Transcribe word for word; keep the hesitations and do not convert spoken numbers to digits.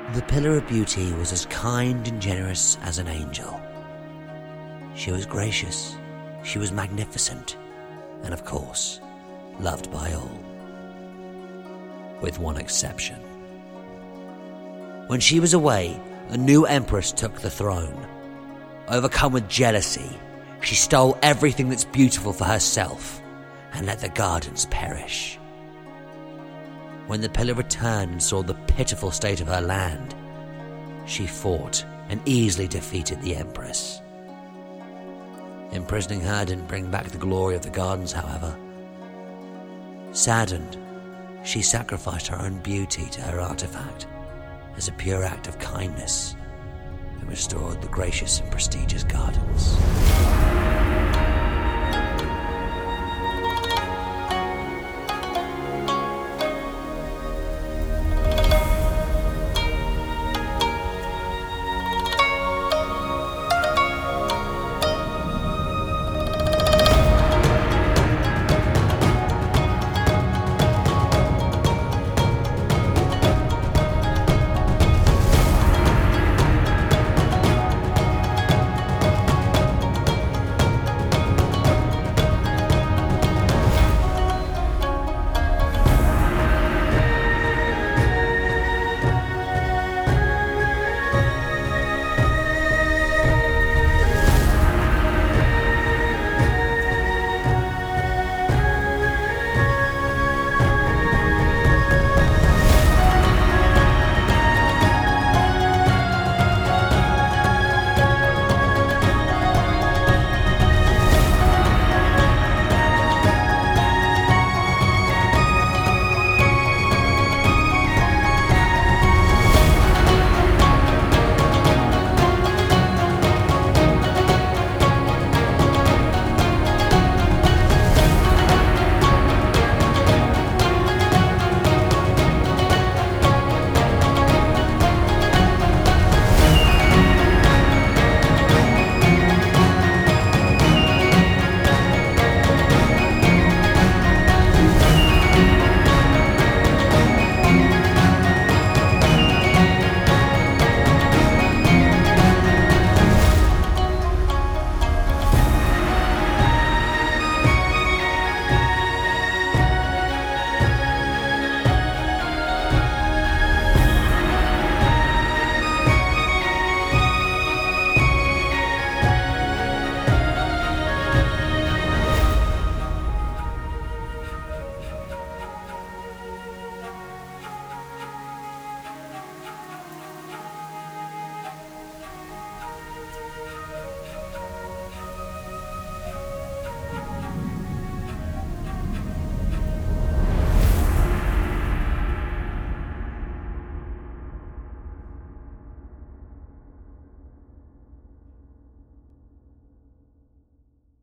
The Pillar of Beauty was as kind and generous as an angel. She was gracious, she was magnificent, and of course, loved by all. With one exception. When she was away, a new empress took the throne. Overcome with jealousy, she stole everything that's beautiful for herself and let the gardens perish. When the pillar returned and saw the pitiful state of her land, she fought and easily defeated the empress. Imprisoning her didn't bring back the glory of the gardens, however. Saddened, she sacrificed her own beauty to her artifact as a pure act of kindness and restored the gracious and prestigious gardens.